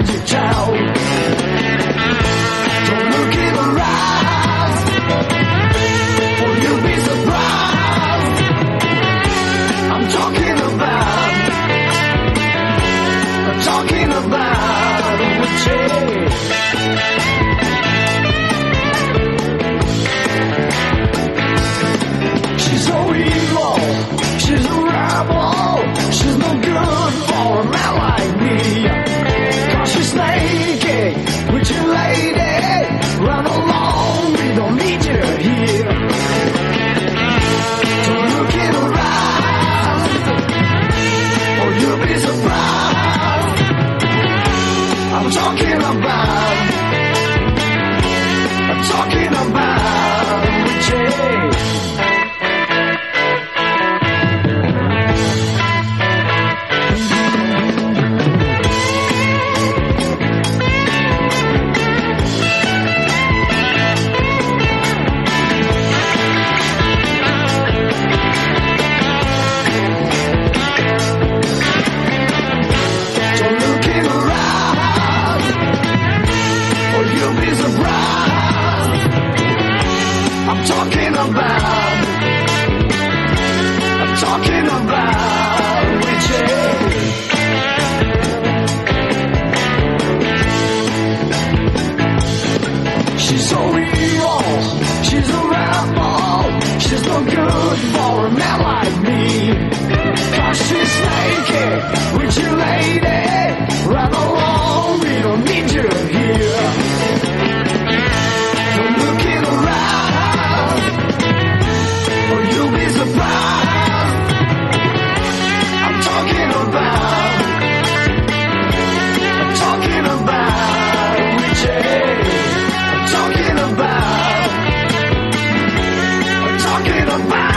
magic town. Don't look in her eyes, or you'll be surprised. I'm talking about a witch. She's so evil, she's a rebel, she's no good for a man like me. 'Cause she's naked, with you lady, run along, we don't need you here. Don't look in her eyes, or you'll be surprised. I'm talking about witches. Don't look in her eyes, or you'll be surprised. I'm talking about witches. She's so evil, she's a rebel, she's no good for a man like me. 'Cause she's naked, with you lady, run along, we don't need you here. Don't look in her eyes, or you'll be surprised. I'm talking about witches. I'm talking about